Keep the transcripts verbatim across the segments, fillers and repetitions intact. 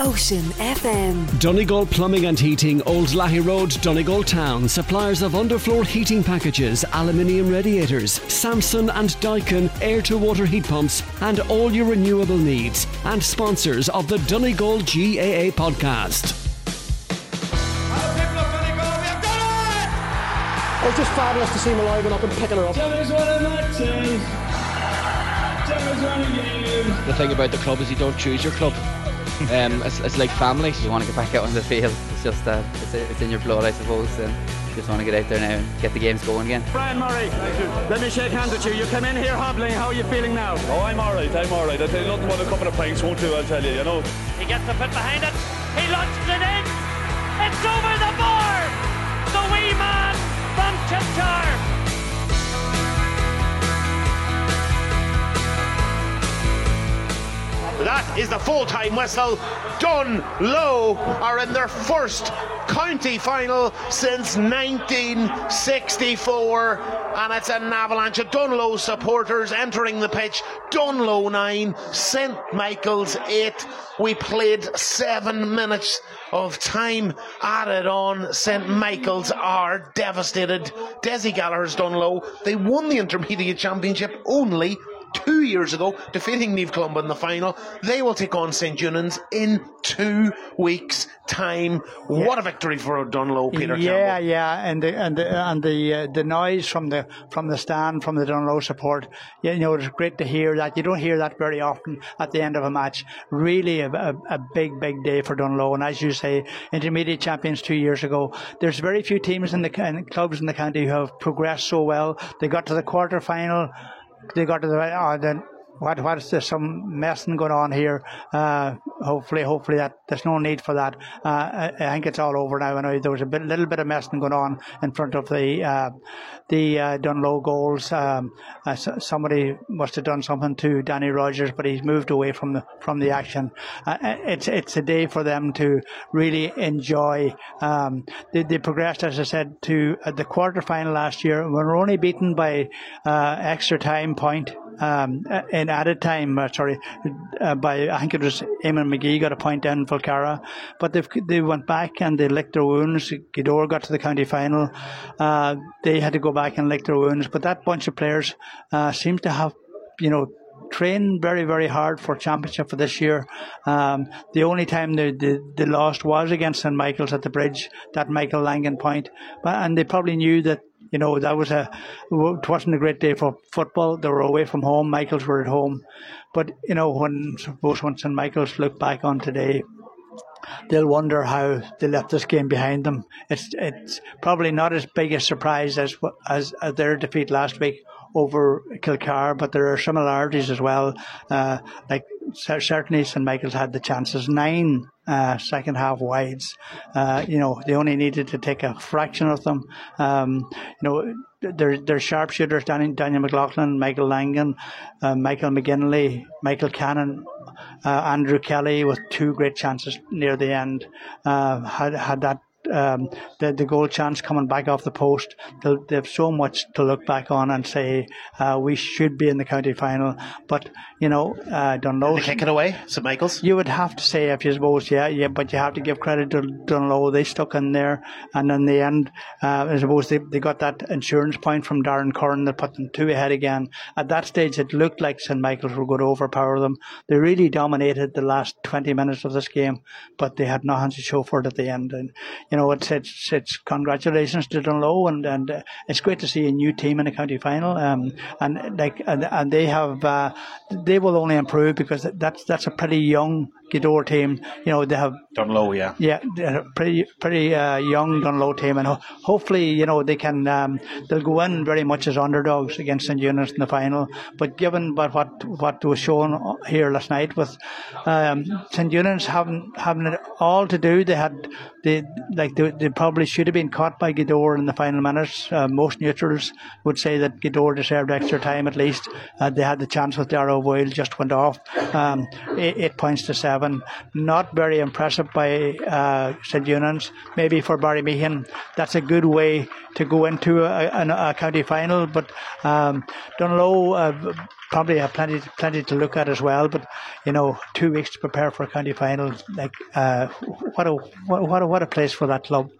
Ocean F M. Donegal Plumbing and Heating, Old Lahey Road, Donegal Town. Suppliers of underfloor heating packages, aluminium radiators, Samson and Daikin air-to-water heat pumps, and all your renewable needs. And sponsors of the Donegal G A A podcast. It was just fabulous to see him alive and up and picking her up. The thing about the club is you don't choose your club. Um, it's, it's like family. You want to get back out on the field. It's just uh, it's, it's in your blood, I suppose. And you just want to get out there now and get the games going again. Brian Murray, let me shake hands with you. You come in here hobbling. How are you feeling now? Oh, I'm all right. I'm all right. I tell you, nothing but a couple of pints won't do. I'll tell you. You know. He gets the foot behind it. He launches it in. It's over the bar. The wee man from Chipchar. That is the full-time whistle. Dunlow are in their first county final since nineteen sixty-four, and it's an avalanche of Dunlow supporters entering the pitch. Dunlow nine, St Michael's eight. We played seven minutes of time added on. St Michael's are devastated. Desi Gallagher's Dunlow, they won the Intermediate Championship only two years ago, defeating Niamh Columba in the final. They will take on St Eunan's in two weeks' time. Yeah. What a victory for Dunlow, Peter yeah, Campbell. Yeah, and the and the and the uh, the noise from the from the stand, from the Dunlow support. You know, it's great to hear that. You don't hear that very often at the end of a match. Really, a, a, a big, big day for Dunlow. And as you say, intermediate champions two years ago. There's very few teams in the in clubs in the county who have progressed so well. They got to the quarter final. They got to the uh, then what what is there some messing going on here? Uh, hopefully, hopefully that there's no need for that. Uh, I, I think it's all over now. I know there was a bit, little bit of messing going on in front of the uh, the uh, Dunlow goals. Um, uh, somebody must have done something to Danny Rogers, but he's moved away from the from the action. Uh, it's it's a day for them to really enjoy. Um, they, they progressed, as I said, to uh, the quarter final last year. We were only beaten by uh, extra time point. Um, in added time, uh, sorry, uh, by I think it was Eamon McGee got a point down in Fulcara, but they they went back and they licked their wounds. Gweedore got to the county final. Uh, they had to go back and lick their wounds, but that bunch of players uh, seems to have, you know, trained very, very hard for championship for this year. Um, the only time they, they, they lost was against St Michael's at the Bridge, that Michael Langan point, but and they probably knew that. You know, that was a, it wasn't a great day for football. They were away from home. Michael's were at home. But, you know, when suppose when St Michael's look back on today, they'll wonder how they left this game behind them. It's it's probably not as big a surprise as as, as their defeat last week over Kilcar, but there are similarities as well. Uh, like certainly St Michael's had the chances, nine uh, second half wides. Uh, you know, they only needed to take a fraction of them. Um, you know, they're, they're sharpshooters, Daniel, Daniel McLaughlin, Michael Langan, uh, Michael McGinley, Michael Cannon, uh, Andrew Kelly with two great chances near the end. Uh, had had that Um, the, the goal chance coming back off the post. They'll, they have so much to look back on and say uh, we should be in the county final. But, you know, uh, Dunlow. They kick it away, St Michael's? You would have to say, if you suppose, yeah, yeah, but you have to give credit to Dunlow. They stuck in there. And in the end, uh, I suppose they, they got that insurance point from Darren Curran that put them two ahead again. At that stage, it looked like St Michael's were going to overpower them. They really dominated the last twenty minutes of this game, but they had nothing to show for it at the end. And, you know, it's it's, it's congratulations to Dunlow, and and uh, it's great to see a new team in the county final. Um, and like and, and they have uh, they will only improve because that's that's a pretty young Gweedore team. You know, they have Dunlow, yeah, yeah, they're a pretty pretty uh, young Dunlow team, and ho- hopefully, you know, they can um, they'll go in very much as underdogs against St Eunan's in the final. But given but what what was shown here last night with um, St Eunan's having having it all to do, they had they like they, they probably should have been caught by Gweedore in the final minutes. Uh, most neutrals would say that Gweedore deserved extra time at least. Uh, they had the chance with Darrow Boyle, just went off um, eight, eight points to seven. seven. Not very impressive by uh, St Eunan's. Maybe for Barrymeehan, that's a good way to go into a, a, a county final. But um, Dunlow uh, probably have plenty plenty to look at as well. But you know, two weeks to prepare for a county final, like uh, what a what a, what a place for that club.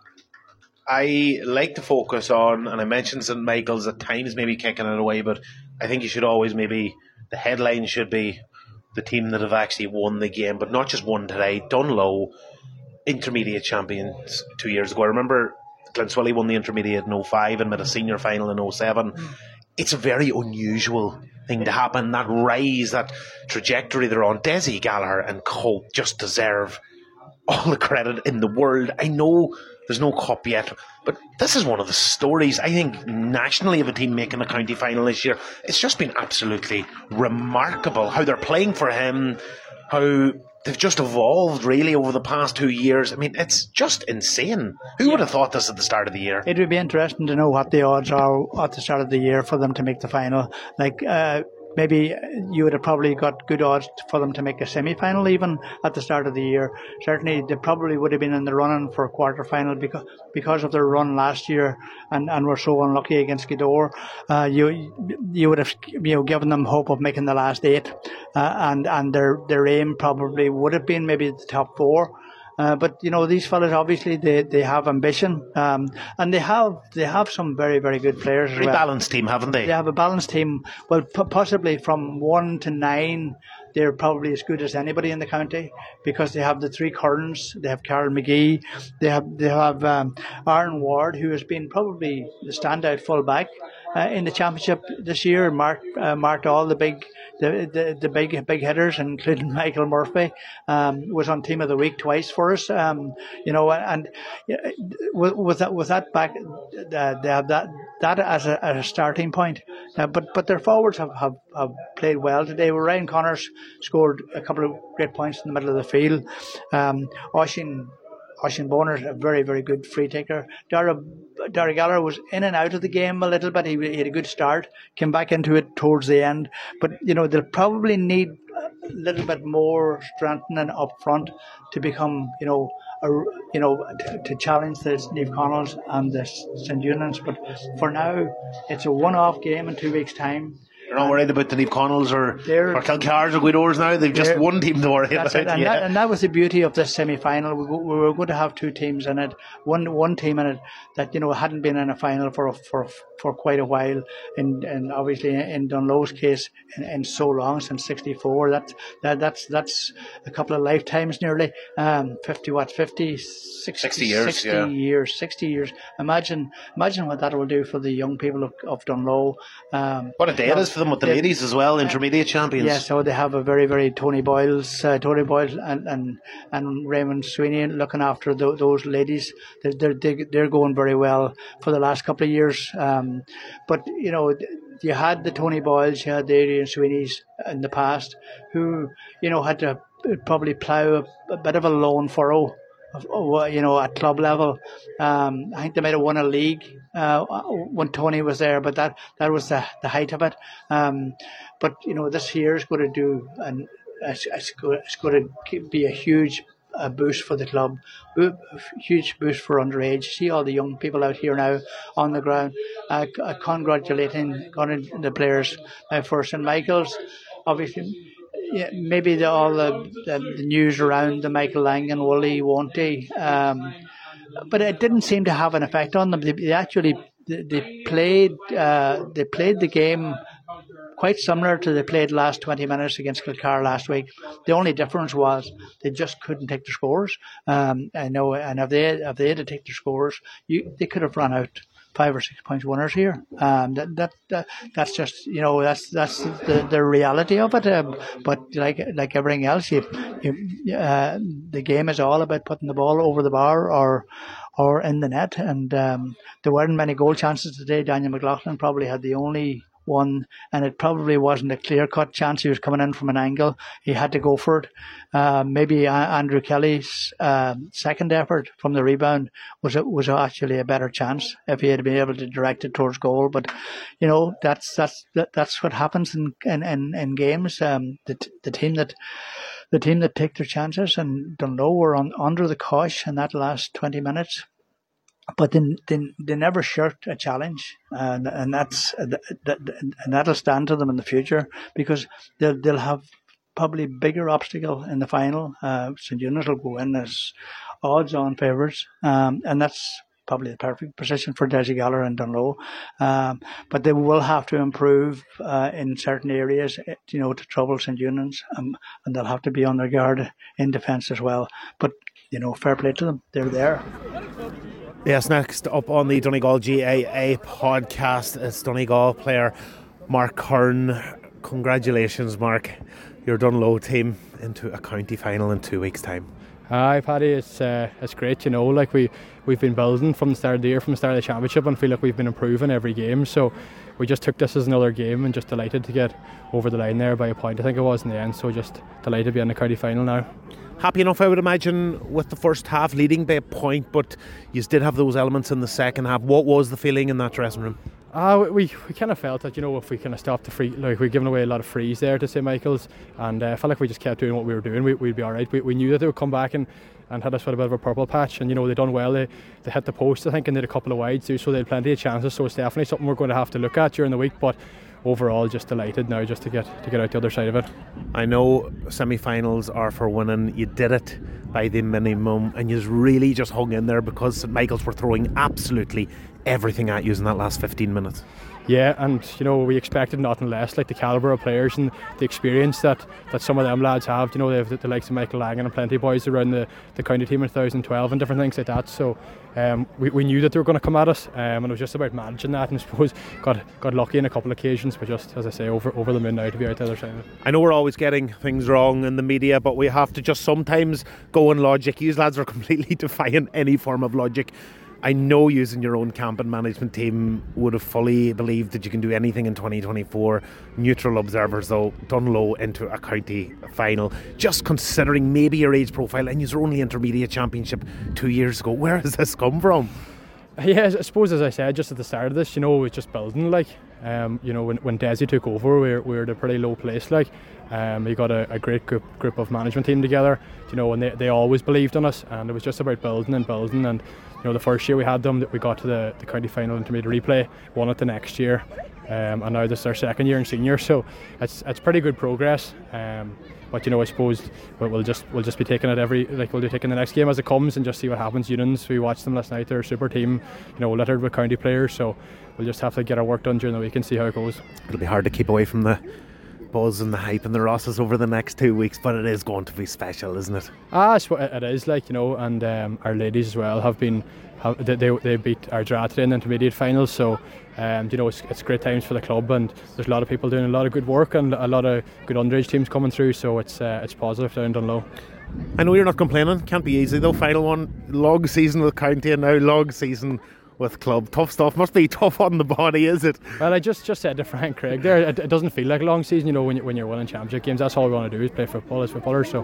I like to focus on, and I mentioned St Michael's at times maybe kicking it away, but I think you should always maybe, the headline should be the team that have actually won the game, but not just won today. Dunlow, intermediate champions two years ago. I remember Glenswilly won the intermediate in oh five and made a senior final in oh seven. Mm. It's a very unusual thing to happen. That rise, that trajectory they're on. Desi Gallagher and Colt just deserve all the credit in the world. I know there's no cup yet, but this is one of the stories, I think, nationally of a team making a county final this year. It's just been absolutely remarkable how they're playing for him, how they've just evolved really over the past two years. I mean, it's just insane. Who would have thought this at the start of the year? It would be interesting to know what the odds are at the start of the year for them to make the final. Like, uh, maybe you would have probably got good odds for them to make a semi-final even at the start of the year. Certainly they probably would have been in the running for a quarter-final because because of their run last year and, and were so unlucky against Gweedore. Uh, you you would have you know given them hope of making the last eight, uh, and and their their aim probably would have been maybe the top four. Uh, but you know, these fellas obviously they, they have ambition, um, and they have they have some very very good players. Very as well. Balanced team, haven't they? They have a balanced team. Well, p- possibly from one to nine, they're probably as good as anybody in the county because they have the three Currans. They have Carol McGee. They have they have um, Aaron Ward, who has been probably the standout fullback uh, in the championship this year. Mark uh, marked all the big. The, the the big big hitters, including Michael Murphy, um, was on Team of the Week twice for us. Um, you know, and uh, with, with that with that back, uh, they have that that as a, as a starting point. Uh, but but their forwards have, have, have played well today. Where Ryan Connors scored a couple of great points in the middle of the field. Um, Oisin Oisin Bonner's a very, very good free taker. Dara, Dara Gallagher was in and out of the game a little bit. He, he had a good start, came back into it towards the end. But, you know, they'll probably need a little bit more strengthening up front to become, you know, a, you know, to, to challenge the Neve Connells and the St Eunan's. But for now, it's a one-off game in two weeks' time. You're not worried about the Neve Connells or, or Kilcars or Gweedores now. They've just one team to worry about. It. And, yeah. that, and that was the beauty of this semi-final. We, we were going to have two teams in it. One one team in it that you know hadn't been in a final for for for quite a while. And and obviously in Dunlow's case, in, in so long since sixty-four. That that that's that's a couple of lifetimes nearly. Um, fifty what fifty. sixty, sixty years, sixty yeah. years, sixty years. Imagine, imagine what that will do for the young people of, of Dunlow. Um, what a day it is for them with the they, ladies as well, intermediate champions. Yeah, so they have a very, very Tony Boyles, uh, Tony Boyles, and, and and Raymond Sweeney looking after the, those ladies. They're they're they're going very well for the last couple of years. Um, but you know. You had the Tony Boyles, you had the Adrian Sweeneys in the past, who you know had to probably plough a, a bit of a lone furrow, of, you know, at club level. Um, I think they might have won a league uh, when Tony was there, but that, that was the the height of it. Um, but you know, this year is going to do, and it's, it's going to be a huge. A boost for the club, Bo- huge boost for underage. See all the young people out here now on the ground, uh, uh, congratulating the players uh, for St Michael's. Obviously, yeah, maybe the, all the, the, the news around the Michael Lang and Woolley won't they? Um, but it didn't seem to have an effect on them. They, they actually they, they played uh, they played the game quite similar to they played last twenty minutes against Kilcar last week. The only difference was they just couldn't take their scores. Um, I know, and if they if they had to take their scores, you, they could have run out five or six points winners here. Um, that, that that that's just you know that's that's the, the reality of it. Um, but like like everything else, you, you, uh, the game is all about putting the ball over the bar or. or in the net, and um, there weren't many goal chances today. Daniel McLaughlin probably had the only one, and it probably wasn't a clear-cut chance. He was coming in from an angle. He had to go for it. Uh, maybe Andrew Kelly's uh, second effort from the rebound was was actually a better chance if he had been able to direct it towards goal. But you know that's that's that, that's what happens in in, in, in games. Um, the the team that the team that take their chances, and Dunloe were on, under the cosh in that last twenty minutes. But they, they, they never shirked a challenge, and and that's that, that, and that'll stand to them in the future, because they'll they'll have probably bigger obstacle in the final. Uh, St Eunice will go in as odds-on favourites, um, and that's probably the perfect position for Dessie Gallagher and Dunloe. Um, but they will have to improve uh, in certain areas, you know, to trouble St Eunice, um, and they'll have to be on their guard in defence as well. But you know, fair play to them; they're there. Yes, next up on the Donegal G A A podcast is Donegal player Mark Curran. Congratulations, Mark. Your Dunloe team into a county final in two weeks' time. Hi, Paddy. It's uh, it's great, you know. Like we we've been building from the start of the year, from the start of the championship, and feel like we've been improving every game. So we just took this as another game, and just delighted to get over the line there by a point, I think it was, in the end. So just delighted to be in the county final now. Happy enough, I would imagine, with the first half leading by a point, but you did have those elements in the second half. What was the feeling in that dressing room? Uh, we we kind of felt that, you know, if we kind of stopped the free, like we're giving away a lot of frees there to Saint Michael's, and I uh, felt like we just kept doing what we were doing, we, we'd be all right. We, we knew that they would come back and, and had us with a bit of a purple patch, and you know, they done well. They, they hit the post, I think, and did a couple of wides too, so they had plenty of chances. So it's definitely something we're going to have to look at during the week. But overall, just delighted now just to get to get out the other side of it. I know semi-finals are for winning. You did it by the minimum, and you really just hung in there because Saint Michael's were throwing absolutely everything at you in that last fifteen minutes. Yeah, and you know, we expected nothing less, like the calibre of players and the experience that, that some of them lads have. You know, they have the, the likes of Michael Langan and plenty of boys around the, the county team in two thousand twelve and different things like that. So um, we, we knew that they were going to come at us, um, and it was just about managing that, and I suppose got got lucky in a couple of occasions, but just, as I say, over over the moon now to be out the other side of it. I know we're always getting things wrong in the media, but we have to just sometimes go on logic. These lads are completely defying any form of logic. I know using your own camp and management team would have fully believed that you can do anything in twenty twenty-four. Neutral observers, though, Dunloe into a county final. Just considering maybe your age profile, and you're only intermediate championship two years ago. Where has this come from? Yeah, I suppose, as I said just at the start of this, you know, it was just building. Like, um, you know, when when Dessie took over, we were, we were at a pretty low place. Like, um, he got a, a great group group of management team together. You know, and they they always believed in us, and it was just about building and building. And you know, the first year we had them, that we got to the, the county final intermediate replay, won it the next year, um, and now this is our second year in senior, so it's it's pretty good progress. Um, but you know, I suppose we'll just we'll just be taking it every like we'll be taking the next game as it comes and just see what happens. Unions, we watched them last night; they're a super team, you know, littered with county players. So we'll just have to get our work done during the week and see how it goes. It'll be hard to keep away from the buzz and the hype and the Rosses over the next two weeks, but it is going to be special, isn't it? Ah, it is, like, you know, and um, our ladies as well have been have, they, they beat our Drogheda today in the intermediate finals, so um, you know, it's, it's great times for the club, and there's a lot of people doing a lot of good work and a lot of good underage teams coming through, so it's uh, it's positive down Dunloe. I know you're not complaining, can't be easy though. Final one, long season with county and now long season with club. Tough stuff. Must be tough on the body, is it? Well, I just, just said to Frank Craig there, it, it doesn't feel like a long season, you know, when, you, when you're winning championship games. That's all we want to do is play football as footballers. So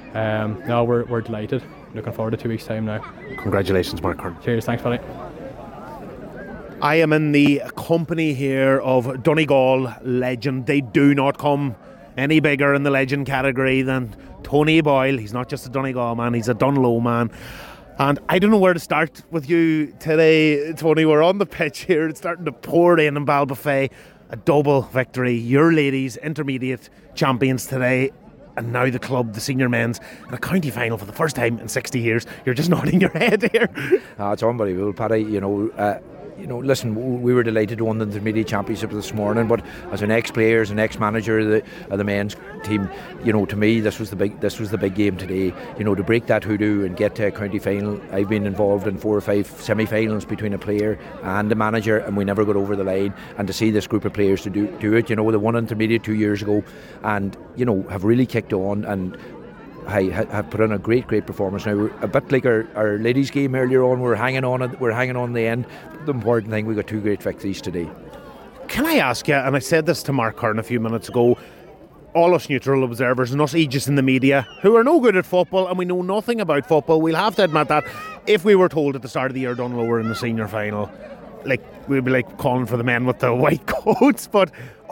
um, no, we're, we're delighted. Looking forward to two weeks' time now. Congratulations, Mark Curran. Cheers, thanks, buddy. I am in the company here of Donegal legend. They do not come any bigger in the legend category than Tony Boyle. He's not just a Donegal man, he's a Dunloe man. And I don't know where to start with you today, Tony. We're on the pitch here. It's starting to pour in in Ballybofey. A double victory. Your ladies, intermediate champions today. And now the club, the senior men's, in a county final for the first time in sixty years. You're just nodding your head here. Uh, it's unbelievable, Paddy. You know, uh, you know, listen, we were delighted to win the intermediate championship this morning, but as an ex-player, as an ex-manager of the, of the men's team, you know, to me, this was the big, this was the big game today. You know, to break that hoodoo and get to a county final. I've been involved in four or five semi-finals between a player and a manager, and we never got over the line. And to see this group of players to do do it, you know, they won intermediate two years ago, and you know, have really kicked on and I have put in a great, great performance. Now, a bit like our, our ladies' game earlier on, we're hanging on it, we're hanging on the end. The important thing, we got two great victories today. Can I ask you, and I said this to Mark Curran a few minutes ago, all us neutral observers and us aegis in the media who are no good at football and we know nothing about football, we'll have to admit that. If we were told at the start of the year Dunloe were in the senior final, like, we'd be like calling for the men with the white coats, but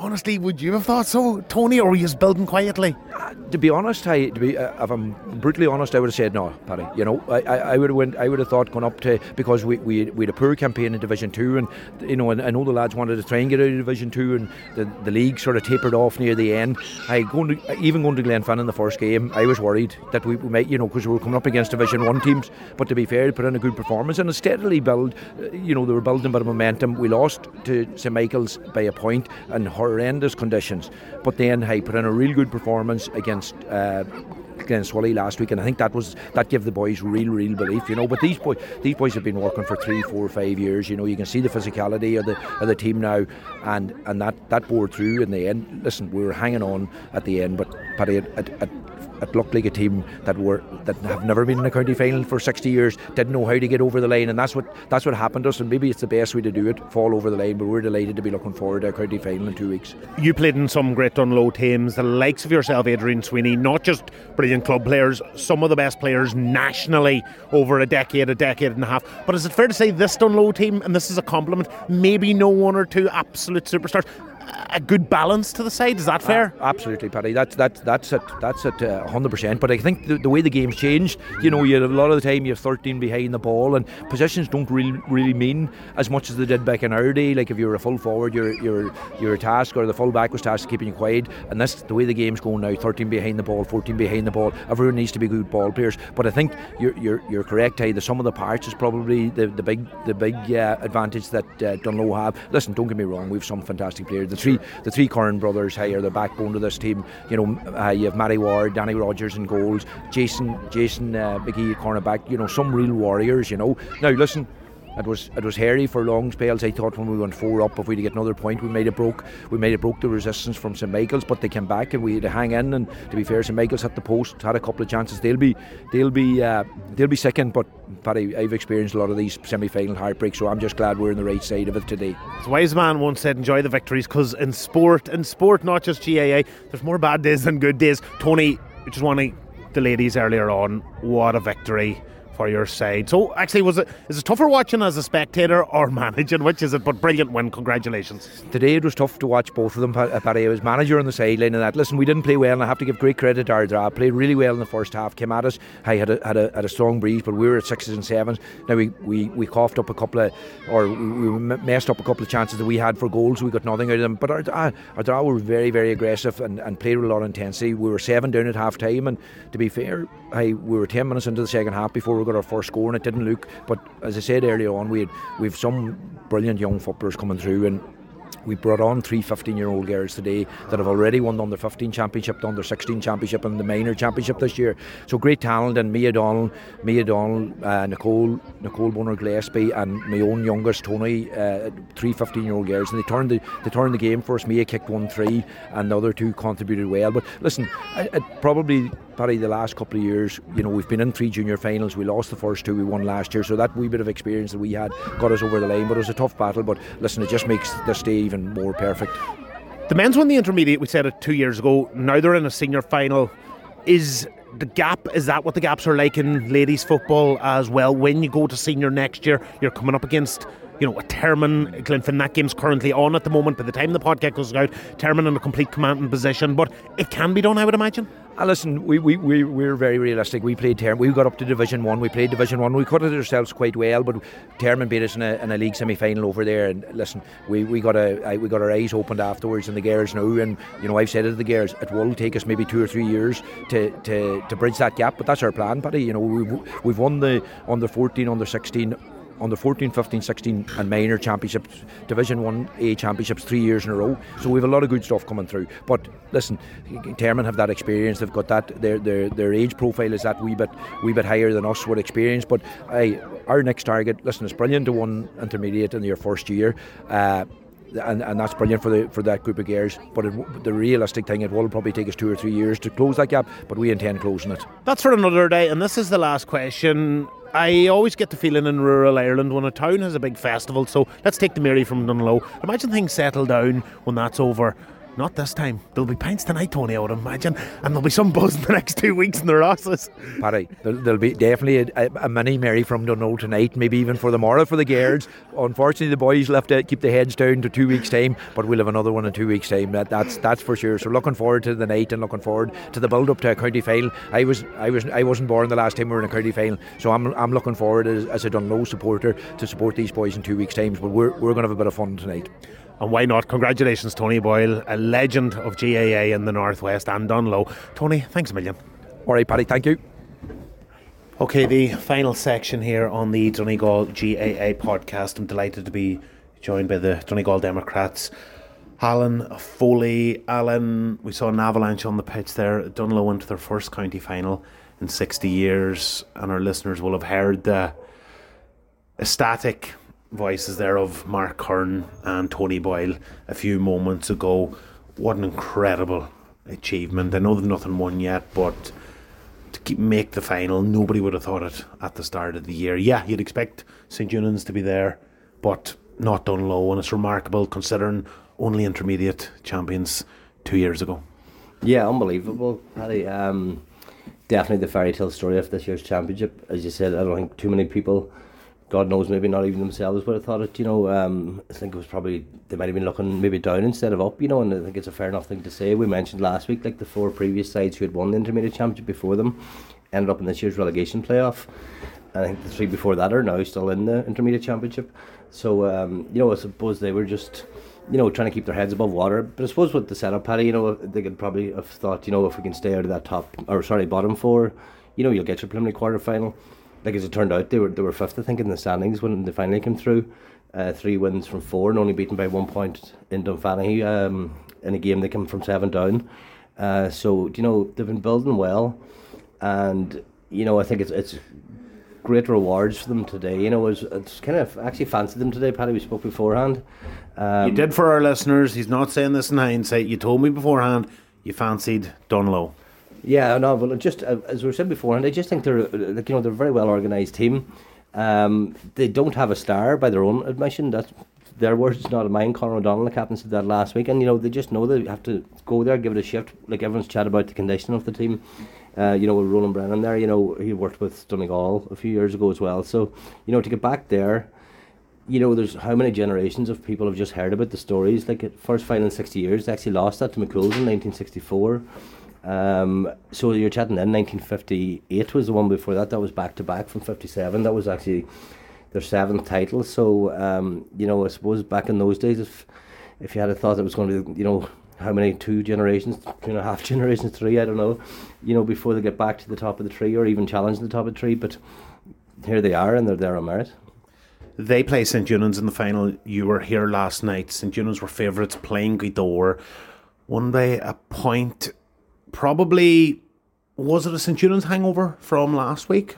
honestly, would you have thought so, Tony, or were you just building quietly? Uh, to be honest, I, to be, uh, if I'm brutally honest, I would have said no, Paddy. You know, I, I, I would have went, I would have thought going up to, because we we, we had a poor campaign in Division Two, and you know, and I know the lads wanted to try and get out of Division Two, and the, the league sort of tapered off near the end. I going to, even going to Glenfin in the first game, I was worried that we, we might, you know, because we were coming up against Division One teams. But to be fair, they put in a good performance and steadily build. You know, they were building a bit of momentum. We lost to St Michael's by a point in horrendous conditions, but then I put in a real good performance against uh, against Swilly last week, and I think that was that gave the boys real, real belief. You know, but these boys, these boys have been working for three, four, five years. You know, you can see the physicality of the of the team now, and and that that bore through in the end. Listen, we were hanging on at the end, but Paddy, it, it, it, it looked like a team that were that have never been in a county final for sixty years, didn't know how to get over the line, and that's what that's what happened to us. And maybe it's the best way to do it, fall over the line. But we're delighted to be looking forward to a county final in two weeks. You played in some great Dunlow teams, the likes of yourself, Adrian Sweeney, not just brilliant club players, some of the best players nationally over a decade, a decade and a half. But is it fair to say this Dunlow team, and this is a compliment, maybe no one or two absolute superstars, a good balance to the side? Is that fair? Uh, absolutely, Paddy. That's that's that's it. That's it. Uh, one hundred percent. But I think the, the way the game's changed, you know, you have a lot of the time you have thirteen behind the ball, and positions don't really really mean as much as they did back in our day. Like if you were a full forward, your your your task, or the full back was tasked keeping you quiet. And that's the way the game's going now. thirteen behind the ball, fourteen behind the ball. Everyone needs to be good ball players. But I think you're you're, you're correct. Hey, the sum of the parts is probably the the big the big uh, advantage that uh, Dunlow have. Listen, don't get me wrong. We've some fantastic players. The three the three Curran brothers, hey, are the backbone of this team. You know, uh, you have Matty Ward, Danny Rogers in goals, Jason Jason uh, McGee at cornerback. You know, some real warriors. You know. Now listen. It was it was hairy for long spells. I thought when we went four up, if we'd get another point, we made it broke. We made it broke the resistance from St Michael's, but they came back and we had to hang in. And to be fair, St Michael's hit the post, had a couple of chances. They'll be they'll be uh, they'll be sickened. But Paddy, I've experienced a lot of these semi-final heartbreaks, so I'm just glad we're on the right side of it today. As wise man once said, enjoy the victories, because in sport, in sport, not just G A A, there's more bad days than good days. Tony, just want to the ladies earlier on, what a victory for your side. So actually, was it is it tougher watching as a spectator or managing? Which is it? But brilliant win, congratulations. Today it was tough to watch both of them, Paddy. I was manager on the sideline and that. Listen, we didn't play well, and I have to give great credit to Ardra. Played really well in the first half, came at us. I had a, had a, had a strong breeze, but we were at sixes and sevens. Now we, we, we coughed up a couple of, or we, we messed up a couple of chances that we had for goals. We got nothing out of them. But Ardra, Ardra were very, very aggressive and, and played with a lot of intensity. We were seven down at half time, and to be fair, I, we were ten minutes into the second half before we got our first score, and it didn't look. But as I said earlier on, we had we've some brilliant young footballers coming through, and we brought on three fifteen-year-old girls today that have already won the under fifteen championship, the under sixteen championship, and the minor championship this year. So great talent. And Mia Donnell, Mia Donnell, uh, Nicole, Nicole Bonner Gillespie, and my own youngest Tony, uh, three fifteen-year-old girls, and they turned the they turned the game for us. Mia kicked one three, and the other two contributed well. But listen, it, it probably. Paddy, the last couple of years, you know, we've been in three junior finals. We lost the first two, we won last year, so that wee bit of experience that we had got us over the line. But it was a tough battle, but listen, it just makes this day even more perfect. The men's won the intermediate, we said it two years ago. Now they're in a senior final. Is the gap, is that what the gaps are like in ladies football as well? When you go to senior next year, you're coming up against, you know, a Termon, Glenfin. That game's currently on at the moment. By the time the podcast goes out, Termon in a complete commanding position, but it can be done, I would imagine. Uh, listen, we, we, we, we're very realistic. We played Termon. We got up to Division one. We played Division one. We cut it ourselves quite well, but Termon beat us in a, in a league semi-final over there. And listen, we, we got a we got our eyes opened afterwards, and the girls know. And you know, I've said it to the girls, it will take us maybe two or three years to, to, to bridge that gap. But that's our plan, Paddy. You know, we've we've won the under fourteen, under sixteen. Under fourteen, fifteen, sixteen and minor championships, Division one A championships three years in a row. So we have a lot of good stuff coming through. But listen, Termon have that experience. They've got that. Their their their age profile is that wee bit wee bit higher than us with experience. But I, our next target, listen, it's brilliant to win intermediate in your first year. Uh, And, and that's brilliant for the for that group of girls. But it, the realistic thing, it will probably take us two or three years to close that gap. But we intend closing it. That's for another day. And this is the last question. I always get the feeling in rural Ireland when a town has a big festival. So let's take the Mary from Dunlow. Imagine things settle down when that's over. Not this time. There'll be pints tonight, Tony, I would imagine, and there'll be some buzz in the next two weeks in the Rosses. Paddy, there'll, there'll be definitely a, a mini Mary from Dunno tonight, maybe even for the morrow for the Geards. Unfortunately, the boys left to keep the heads down to two weeks' time, but we'll have another one in two weeks' time. That, that's that's for sure. So looking forward to the night and looking forward to the build-up to a county final. I was I was I wasn't born the last time we were in a county final, so I'm I'm looking forward as, as a Dunlo supporter to support these boys in two weeks' time. But we're we're going to have a bit of fun tonight. And why not? Congratulations, Tony Boyle, a legend of G A A in the Northwest and Dunlo. Tony, thanks a million. All right, Paddy, thank you. Okay, the final section here on the Donegal G A A podcast. I'm delighted to be joined by the Donegal Democrats. Alan Foley. Alan, we saw an avalanche on the pitch there. Dunlo went to their first county final in sixty years, and our listeners will have heard the ecstatic voices there of Mark Kern and Tony Boyle a few moments ago. What an incredible achievement. I know they've nothing won yet, but to keep, make the final, nobody would have thought it at the start of the year. Yeah, you'd expect St Eunan's to be there, but not Dunlo, and it's remarkable considering only intermediate champions two years ago. Yeah, unbelievable, Paddy. Um, definitely the fairy tale story of this year's championship. As you said, I don't think too many people, God knows, maybe not even themselves, would have thought it. You know, um, I think it was probably, they might have been looking maybe down instead of up, you know, and I think it's a fair enough thing to say. We mentioned last week, like the four previous sides who had won the intermediate championship before them ended up in this year's relegation playoff. I think the three before that are now still in the intermediate championship. So, um, you know, I suppose they were just, you know, trying to keep their heads above water. But I suppose with the setup, Paddy, you know, they could probably have thought, you know, if we can stay out of that top, or sorry, bottom four, you know, you'll get your preliminary quarter final. Like as it turned out, they were they were fifth, I think, in the standings when they finally came through. Uh, three wins from four and only beaten by one point in Dunfanaghy um, in a game they came from seven down. Uh, so, you know, they've been building well, and, you know, I think it's it's great rewards for them today. You know, it's, it's kind of actually fancied them today, Paddy. We spoke beforehand. Um, you did for our listeners. He's not saying this in hindsight. You told me beforehand you fancied Dunlo. Yeah, no, but just uh, as we said beforehand, I just think they're like, you know, they're a very well organised team. Um, they don't have a star by their own admission. That's their words, not mine. Conor O'Donnell, the captain, said that last week, and you know they just know they have to go there, give it a shift. Like everyone's chatted about the condition of the team. Uh, you know, with Roland Brennan there, you know, he worked with Donegal a few years ago as well. So, you know, to get back there, you know, there's how many generations of people have just heard about the stories. Like at first final in sixty years, they actually lost that to McCool's in nineteen sixty-four. Um, so you're chatting then nineteen fifty-eight was the one before that. That was back to back from fifty-seven. That was actually their seventh title. So um, you know, I suppose back in those days, if if you had a thought it was going to be, you know, how many two generations, two and a half generations, three, I don't know, you know, before they get back to the top of the tree or even challenge the top of the tree. But here they are, and they're there on merit. They play St Eunan's in the final. You were here last night. St Eunan's were favourites, playing Gweedore, won by a point. Probably, was it a St Eunan's hangover from last week,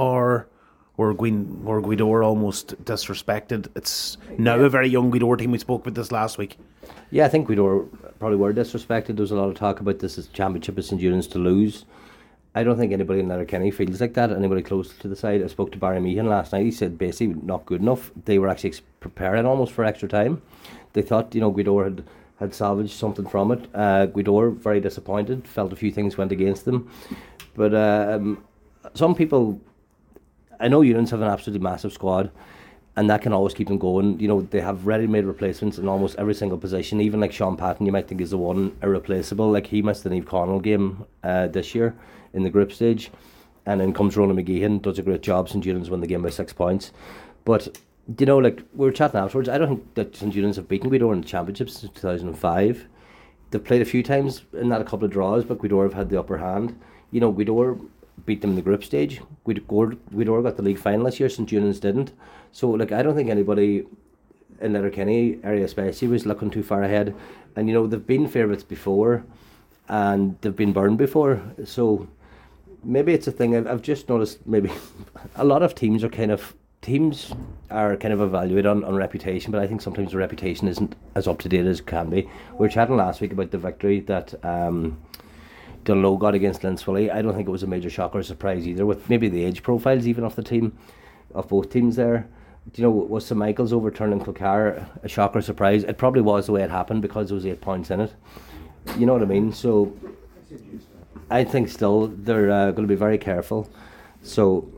or were Gweedore, were Gweedore almost disrespected? It's now a very young Gweedore team. We spoke about this last week. Yeah, I think Gweedore probably were disrespected. There was a lot of talk about this as championship of St Eunan's to lose. I don't think anybody in Letterkenny feels like that. Anybody close to the side. I spoke to Barry Meehan last night. He said basically not good enough. They were actually preparing almost for extra time. They thought, you know, Gweedore had had salvaged something from it. Uh, Gweedore, very disappointed, felt a few things went against them. But um, some people, I know Eunan's have an absolutely massive squad, and that can always keep them going. You know, they have ready-made replacements in almost every single position. Even like Sean Patton, you might think is the one irreplaceable. Like he missed the Niamh Connell game uh, this year in the group stage, and then comes Ronan McGeehan, does a great job. St Eunan's win the game by six points. But you know, like we were chatting afterwards, I don't think that St Eunan's have beaten Gweedore in the championships since two thousand five. They've played a few times in that, a couple of draws, but Gweedore have had the upper hand. You know, Gweedore beat them in the group stage. Gweedore, Gweedore got the league final this year, St Eunan's didn't. So, like, I don't think anybody in Letterkenny area especially was looking too far ahead. And, you know, they've been favourites before, and they've been burned before. So, maybe it's a thing. I've, I've just noticed maybe a lot of teams are kind of Teams are kind of evaluated on, on reputation, but I think sometimes the reputation isn't as up to date as it can be. We were chatting last week about the victory that um, Dunlo got against Linswilly. I don't think it was a major shocker or surprise either, with maybe the age profiles even of the team, of both teams there. Do you know, was Saint Michael's overturning Clocar a shocker or surprise? It probably was the way it happened because there was eight points in it. You know what I mean? So I think still they're uh, going to be very careful. So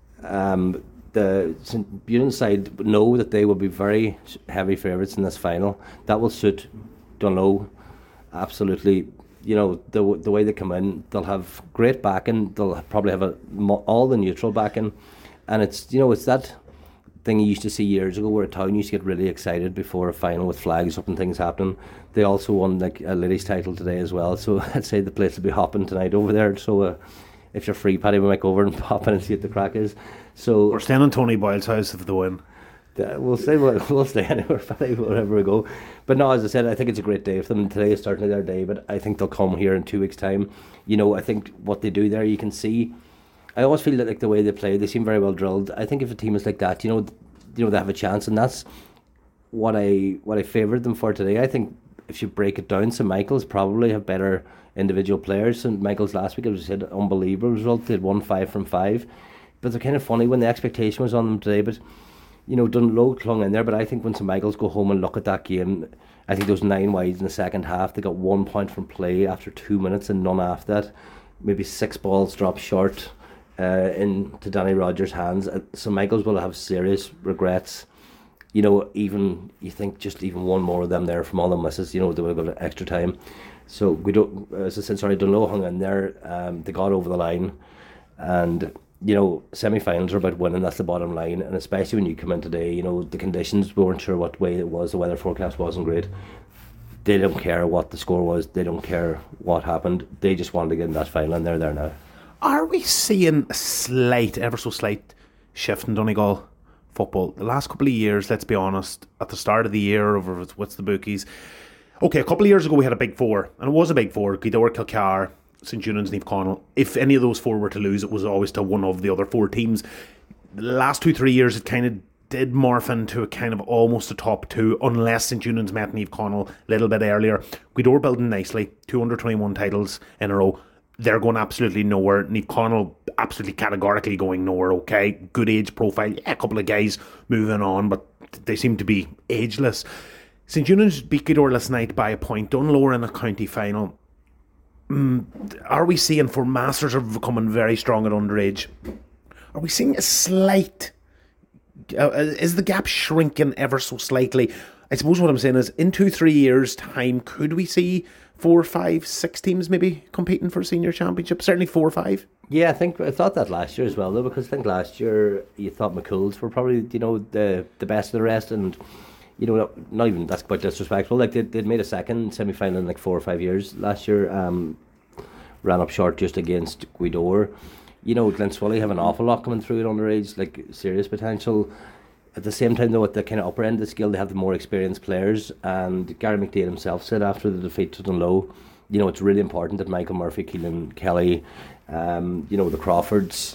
um, the St Bunin side know that they will be very heavy favourites in this final. That will suit Dunloe absolutely. You know, the the way they come in, they'll have great backing. They'll probably have a, all the neutral backing, and it's you know it's that thing you used to see years ago where a town used to get really excited before a final with flags up and things happening. They also won like a ladies' title today as well, so I'd say the place will be hopping tonight over there. So uh, if you're free, Paddy, we might go over and pop in and see what the crack is. So we're staying in Tony Boyle's house if they win. We'll stay. We'll, we'll stay anywhere, Paddy, wherever we go. But no, as I said, I think it's a great day for them. Today is certainly their day, but I think they'll come here in two weeks' time. You know, I think what they do there, you can see. I always feel that like the way they play, they seem very well drilled. I think if a team is like that, you know, you know they have a chance, and that's what I what I favoured them for today. I think if you break it down, Saint Michael's probably have better individual players. Saint Michael's last week, as I said, unbelievable result. They had won five from five, but they're kind of funny when the expectation was on them today, but. You know, Dunloe clung in there, but I think when Saint Michael's go home and look at that game, I think those nine wides in the second half, they got one point from play after two minutes and none after that. Maybe six balls dropped short uh, into Danny Rogers' hands. Uh, Saint Michael's will have serious regrets. You know, even, you think just even one more of them there from all the misses, you know, they would have got extra time. So, we don't, as I said, sorry, Dunloe hung in there, um, they got over the line, and you know, semi-finals are about winning, that's the bottom line, and especially when you come in today, you know, the conditions, we weren't sure what way it was, the weather forecast wasn't great. They don't care what the score was, they don't care what happened, they just wanted to get in that final, and they're there now. Are we seeing a slight, ever so slight shift in Donegal football? The last couple of years, let's be honest, at the start of the year, over what's the bookies, okay, a couple of years ago we had a big four, and it was a big four, Gweedore, Kilcar, St Junans, Niamh Connell. If any of those four were to lose, it was always to one of the other four teams. The last two, three years, it kind of did morph into a kind of almost a top two, unless St Junans met Niamh Connell a little bit earlier. Gweedore building nicely, two hundred twenty-one titles in a row. They're going absolutely nowhere. Niamh Connell absolutely categorically going nowhere, okay? Good age profile, yeah, a couple of guys moving on, but they seem to be ageless. St Junans beat Gweedore last night by a point, Dunloe in a county final. Mm, are we seeing, for Masters are becoming very strong at underage, are we seeing a slight, uh, is the gap shrinking ever so slightly? I suppose what I'm saying is, in two, three years' time, could we see four, five, six teams maybe competing for a senior championship? Certainly four or five. Yeah, I think I thought that last year as well, though, because I think last year you thought McCool's were probably, you know, the the best of the rest, and you know, not, not even, that's quite disrespectful. Like, they'd, they'd made a second semi-final in like four or five years last year, um, ran up short just against Gweedore. You know, Glenswilly have an awful lot coming through at underage, like serious potential. At the same time, though, at the kind of upper end of the scale, they have the more experienced players, and Gary McDade himself said after the defeat to Dunloe, you know, it's really important that Michael Murphy, Keelan Kelly, um, you know, the Crawfords,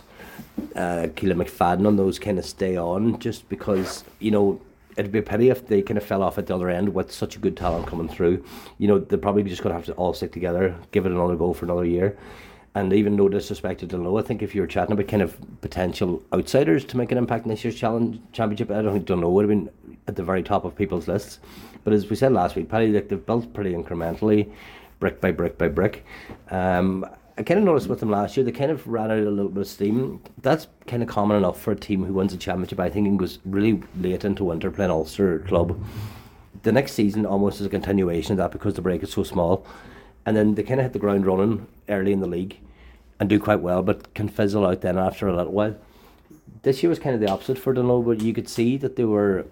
uh, Keelan McFadden, and those kind of stay on, just because, you know, it'd be a pity if they kind of fell off at the other end with such a good talent coming through. You know, they're probably just going to have to all stick together, give it another go for another year. And even no disrespect to Dunloe, I think if you're chatting about kind of potential outsiders to make an impact in this year's challenge championship, I don't think Dunloe would have been at the very top of people's lists. But as we said last week, Paddy, like, they've built pretty incrementally, brick by brick by brick. Um, I kind of noticed with them last year, they kind of ran out a little bit of steam. That's kind of common enough for a team who wins a championship. I think it goes really late into winter playing Ulster club. The next season almost is a continuation of that because the break is so small. And then they kind of hit the ground running early in the league and do quite well, but can fizzle out then after a little while. This year was kind of the opposite for Dunloe, but you could see that they were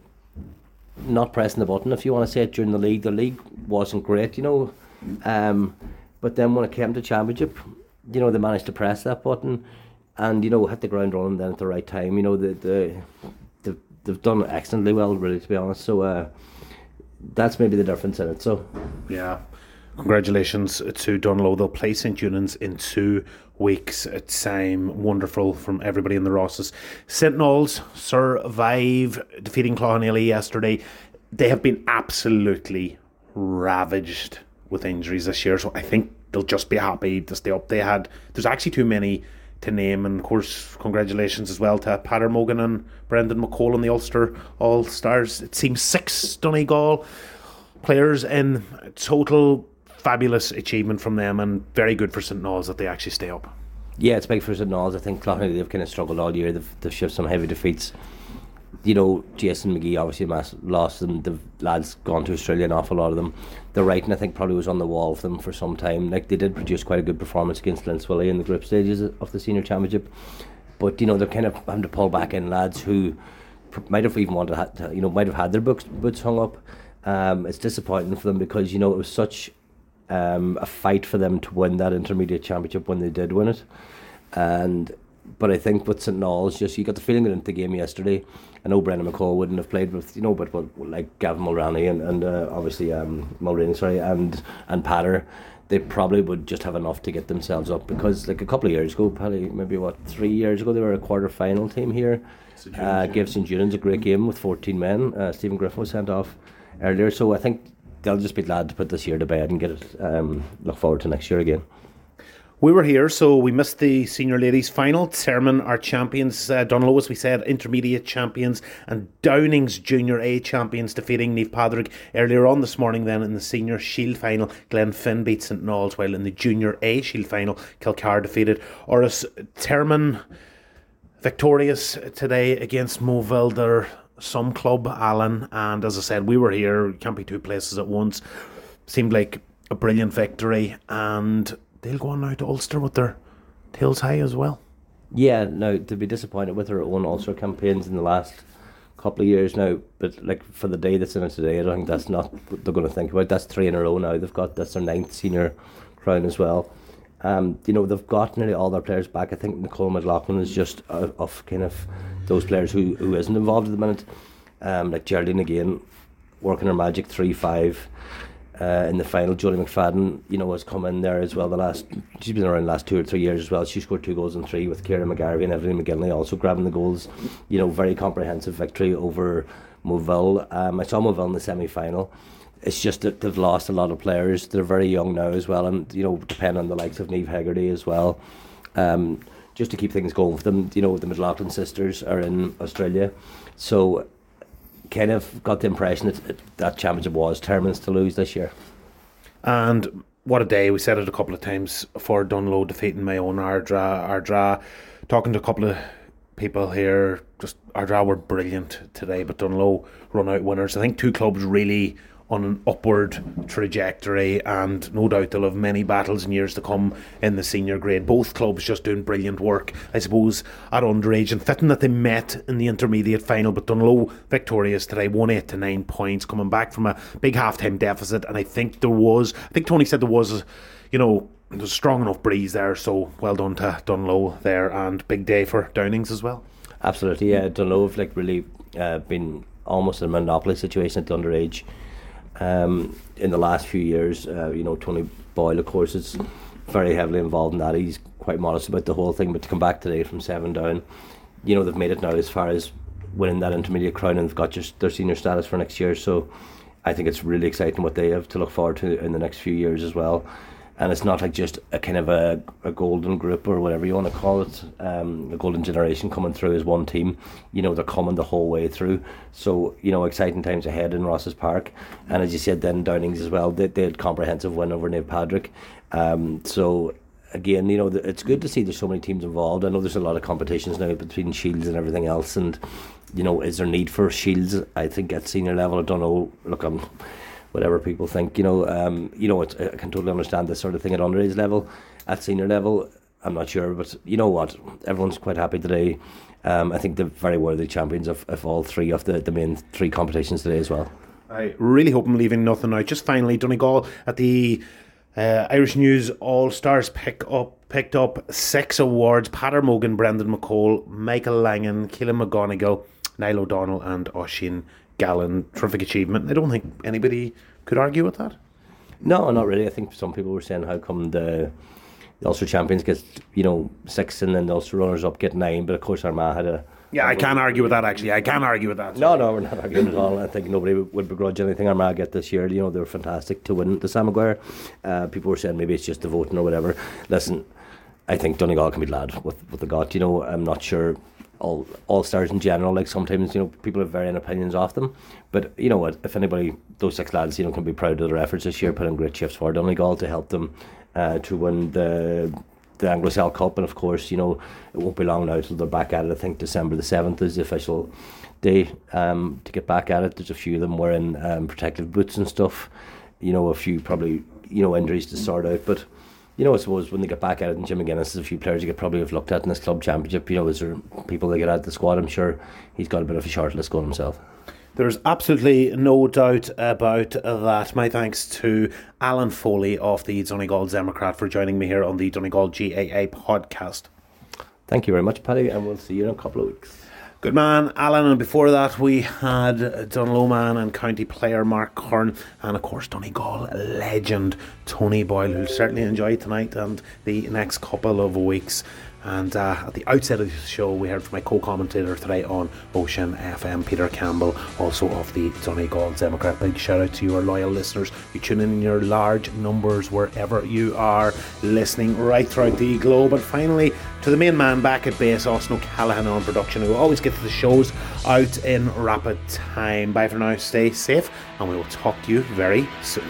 not pressing the button, if you want to say it, during the league. The league wasn't great, you know. Um... But then when it came to championship, you know, they managed to press that button and, you know, hit the ground running then at the right time. You know, the, the, they've, they've done excellently well, really, to be honest. So uh, that's maybe the difference in it. So yeah, congratulations to Dunloe. They'll play St Junans in two weeks. It's um, wonderful from everybody in the Rosses. Sentinels survive defeating Cloughanilly yesterday. They have been absolutely ravaged with injuries this year, so I think they'll just be happy to stay up. They had, there's actually too many to name, and of course congratulations as well to Patter Mogan and Brendan McCall and the Ulster All-Stars. It seems six Donegal players in total, fabulous achievement from them, and very good for St Nolls that they actually stay up. Yeah, it's big for St Nolls. I think Cloughney, they've kind of struggled all year. They've, they've shipped some heavy defeats. You know, Jason McGee obviously mass lost them. The lads gone to Australia, an awful lot of them. The writing, I think, probably was on the wall for them for some time. Like, they did produce quite a good performance against Linswilly in the group stages of the senior championship, but you know, they're kind of having to pull back in lads who might have even wanted to, you know, might have had their books, boots hung up. Um, it's disappointing for them because, you know, it was such um, a fight for them to win that intermediate championship when they did win it. And but I think with St Nolls, just you got the feeling that into the game yesterday. I know Brendan McCall wouldn't have played with, you know, but, but like Gavin Mulroney and, and uh, obviously um, Mulroney, sorry, and and Patter, they probably would just have enough to get themselves up, because like a couple of years ago, probably maybe what three years ago, they were a quarter final team here. Uh, gave St Junans a great game with fourteen men. Uh, Stephen Griffin was sent off earlier, so I think they'll just be glad to put this year to bed and get it. Um, look forward to next year again. We were here, so we missed the senior ladies final. Termon are champions, uh, Dunlow, as we said, intermediate champions, and Downing's junior A champions, defeating Niamh Padraig earlier on this morning. Then in the senior shield final, Glenfin beat St Nolls, while in the junior A shield final, Kilcar defeated Oris. Termon victorious today against Moville, their some club, Alan, and as I said, we were here, can't be two places at once. Seemed like a brilliant victory, and they'll go on now to Ulster with their tails high as well. Yeah, now to be disappointed with their own Ulster campaigns in the last couple of years now, but like for the day that's in it today, I don't think that's not what they're going to think about. That's three in a row now. They've got, that's their ninth senior crown as well. Um, you know, they've got nearly all their players back. I think Nicole McLaughlin is just uh, of kind of those players who, who isn't involved at the minute. Um, like Geraldine again, working her magic three five. Uh, in the final, Jodie McFadden, you know, has come in there as well. The last, she's been around the last two or three years as well. She scored two goals in three with Ciara McGarvey and Evelyn McGinley also grabbing the goals. You know, very comprehensive victory over Moville. Um, I saw Moville in the semi-final. It's just that they've lost a lot of players. They're very young now as well, and you know, depend on the likes of Niamh Hegarty as well. Um, just to keep things going for them, you know, the McLaughlin sisters are in Australia, so kind of got the impression that that championship was Termon's to lose this year. And what a day, we said it a couple of times, for Dunlow defeating my own Ardra. Ardra, talking to a couple of people here, just Ardra were brilliant today, but Dunlow run out winners. I think two clubs really on an upward trajectory, and no doubt they'll have many battles in years to come in the senior grade. Both clubs just doing brilliant work, I suppose, at underage, and fitting that they met in the intermediate final. But Dunlow victorious today, one eight to nine points, coming back from a big half-time deficit. And I think there was, I think Tony said there was, a, you know, there was a strong enough breeze there, so well done to Dunlow there, and big day for Downings as well. Absolutely, yeah. Dunlow have like really uh, been almost in a monopoly situation at the underage. Um, in the last few years, uh, you know, Tony Boyle, of course, is very heavily involved in that. He's quite modest about the whole thing, but to come back today from seven down, you know, they've made it now as far as winning that intermediate crown, and they've got just their senior status for next year. So I think it's really exciting what they have to look forward to in the next few years as well. And it's not like just a kind of a, a golden group or whatever you want to call it, um, a golden generation coming through as one team. You know, they're coming the whole way through. So, you know, exciting times ahead in Ross's Park. And as you said, then Downings as well, they, they had comprehensive win over Niamh Padraig. Um, so, again, you know, it's good to see there's so many teams involved. I know there's a lot of competitions now between Shields and everything else. And, you know, is there need for Shields? I think at senior level, I don't know. Look, I'm... whatever people think, you know, um, you know, it's, I can totally understand this sort of thing at underage level. At senior level, I'm not sure, but you know what, everyone's quite happy today. Um, I think they're very worthy champions of, of all three of the, the main three competitions today as well. I really hope I'm leaving nothing out. Just finally, Donegal at the uh, Irish News All-Stars pick up, picked up six awards. Patter Mogan, Brendan McCall, Michael Langan, Keelan McGonigal, Niall O'Donnell and Oisin Gallen. Terrific achievement. I don't think anybody could argue with that. No, not really. I think some people were saying how come the, the Ulster champions get, you know, six and then the Ulster runners up get nine, but of course Armagh had a... Yeah, I can't argue with that actually. I can't argue with that. No, no, we're not arguing at all. I think nobody would begrudge anything Armagh get this year. You know, they were fantastic to win the Sam Maguire. Uh, people were saying maybe it's just the voting or whatever. Listen, I think Donegal can be glad with what they got. You know, I'm not sure all all stars in general. Like sometimes, you know, people have varying opinions of them, but you know what? If anybody, those six lads, you know, can be proud of their efforts this year, put in great shifts for Donegal to help them uh, to win the the Anglo-Celt Cup, and of course, you know, it won't be long now till they're back at it. I think December the seventh is the official day um, to get back at it. There's a few of them wearing um, protective boots and stuff. You know, a few probably, you know, injuries to sort out, but you know, I suppose when they get back at it, and Jim McGuinness, there's a few players you could probably have looked at in this club championship. You know, is there people that get out the squad? I'm sure he's got a bit of a short list going himself. There's absolutely no doubt about that. My thanks to Alan Foley of the Donegal Democrat for joining me here on the Donegal G A A podcast. Thank you very much, Paddy, and we'll see you in a couple of weeks. Good man, Alan. And before that, we had Dunlow man and county player Mark Curran, and of course Donegal legend Tony Boyle, who'll certainly enjoy tonight and the next couple of weeks. And uh, at the outset of the show, we heard from my co-commentator today on Ocean F M, Peter Campbell, also of the Donegal Democrat. Big shout out to your loyal listeners. You tune in in your large numbers wherever you are listening right throughout the globe. And finally, to the main man back at base, Austin O'Callaghan on production, who always gets the shows out in rapid time. Bye for now, stay safe, and we will talk to you very soon.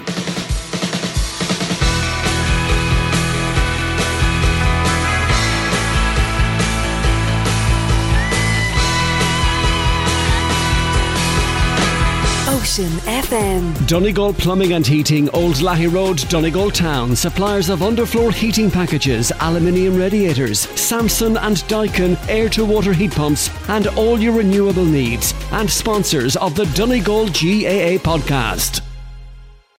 Ocean F M. Donegal Plumbing and Heating, Old Lahey Road, Donegal Town. Suppliers of underfloor heating packages, aluminium radiators, Samson and Daikin air-to-water heat pumps, and all your renewable needs. And sponsors of the Donegal G A A podcast.